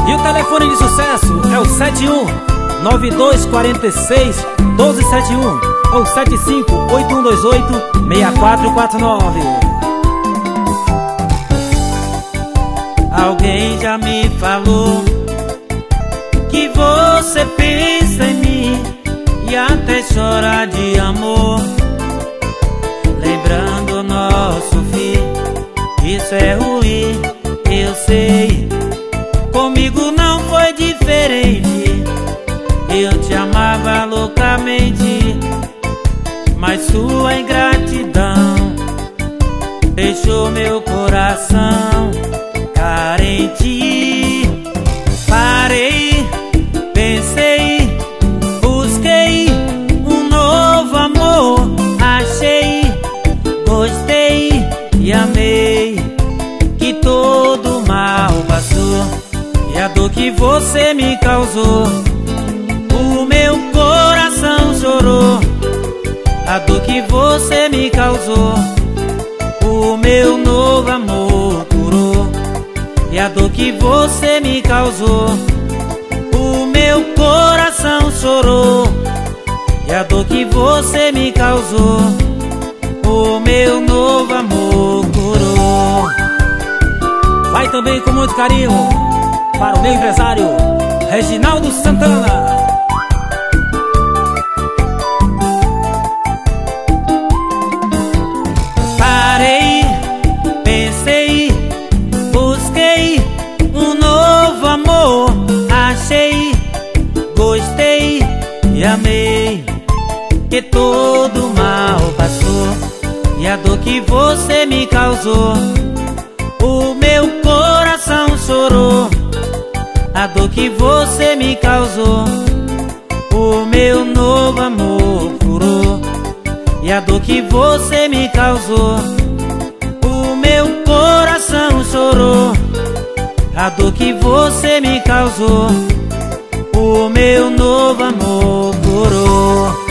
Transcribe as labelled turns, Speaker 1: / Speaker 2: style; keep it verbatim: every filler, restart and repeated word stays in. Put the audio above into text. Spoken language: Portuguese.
Speaker 1: E o telefone de sucesso é o sete um nove dois quatro seis um dois sete um ou sete cinco oito um dois oito seis quatro quatro nove.
Speaker 2: Alguém já me falou que você pensa em mim e até chora de amor, lembrando nosso fim. Isso é ruim, eu sei. Comigo não foi diferente. Eu te amava loucamente, mas sua ingratidão deixou meu coração carente. Parei, pensei, busquei um novo amor, achei, gostei e amei, que todo mal passou. E a dor que você me causou, o meu coração chorou. A dor que você me causou, o meu novo amor curou. E a dor que você me causou, o meu coração chorou. E a dor que você me causou, o meu novo amor curou.
Speaker 1: Vai também com muito carinho para o meu empresário Reginaldo Santana.
Speaker 2: Parei, pensei, busquei um novo amor, achei, gostei e amei, que todo mal passou. E a dor que você me causou, o meu coração chorou. A dor que você me causou, o meu novo amor curou. E a dor que você me causou, o meu coração chorou. A dor que você me causou, o meu novo amor curou.